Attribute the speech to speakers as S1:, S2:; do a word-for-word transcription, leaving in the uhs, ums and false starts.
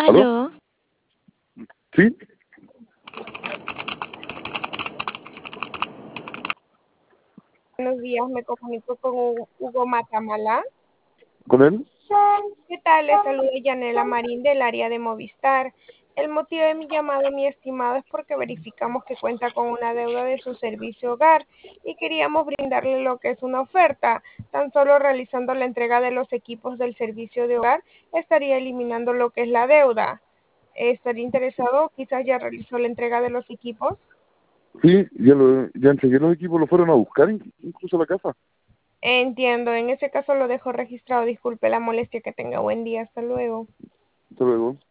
S1: ¿Aló?
S2: Aló,
S1: ¿Sí?
S3: Buenos días, me comunico con Hugo Hugo Matamala.
S1: ¿Con él?
S3: ¿Qué tal? Les saluda Yanela Marín del área de Movistar. El motivo de mi llamado, mi estimado, es porque verificamos que cuenta con una deuda de su servicio hogar y queríamos brindarle lo que es una oferta. Tan solo realizando la entrega de los equipos del servicio de hogar estaría eliminando lo que es la deuda. ¿Estaría interesado? Quizás ya realizó la entrega de los equipos.
S1: Sí, ya, lo, ya entregué los equipos, lo fueron a buscar in- incluso a la casa.
S3: Entiendo, en ese caso lo dejo registrado. Disculpe la molestia, que tenga buen día. Hasta luego.
S1: Hasta luego.